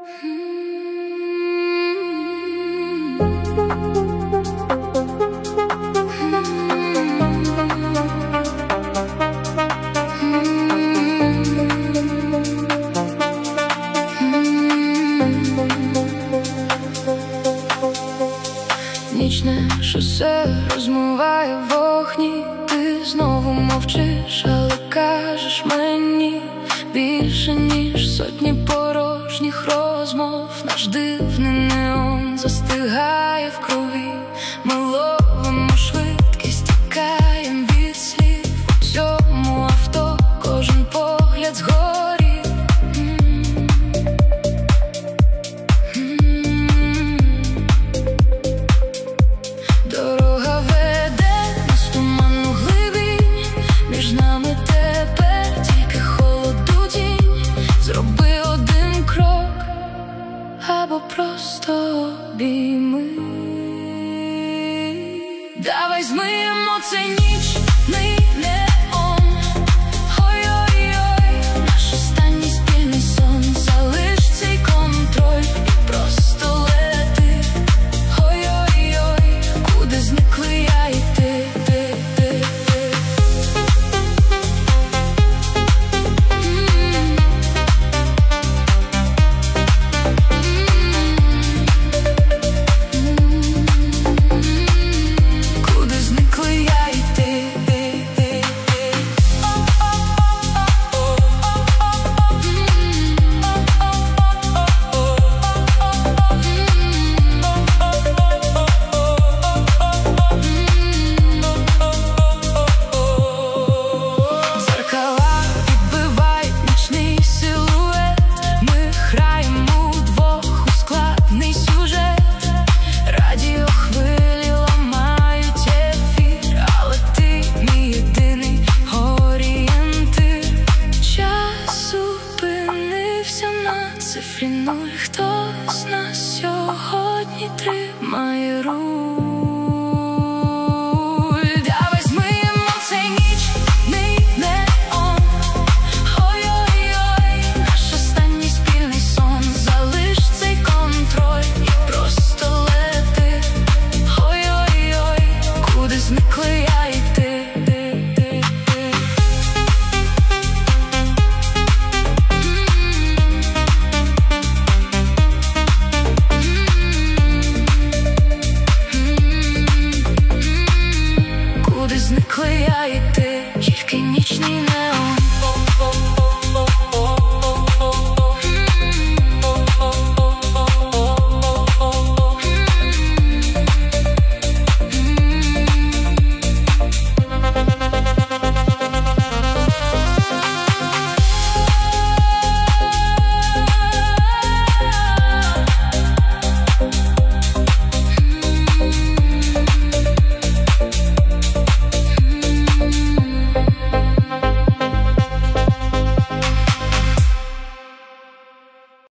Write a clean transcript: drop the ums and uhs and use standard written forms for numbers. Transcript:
Нічне шосе розмиває вогні. Ти знову мовчиш, але кажеш мені більше, ніж сотні порожніх розмов. Наш дивний неон застигає в крові. Ми ловимо швидкість, тікаєм від слів. У цьому авто кожен погляд згорі. Дорога веде нас в туманну глибінь. Між нами тепер тільки холоду тінь. Зроби один крок або просто обійми. Давай змиємо цей нічний неон. Ой-ой-ой, наш останній спільний сон. Залиш цей контроль і просто лети. Ой-ой-ой, куди зникли я і ти. Куди зникли я і ти. Зеркала відбивають нічний силует. Ми граємо вдвох у складний сюжет. Радіохвилі ламають ефір, але ти мій єдиний орієнтир. Час зупинився на цифрі 0. Хто з нас сьогодні тримає руку?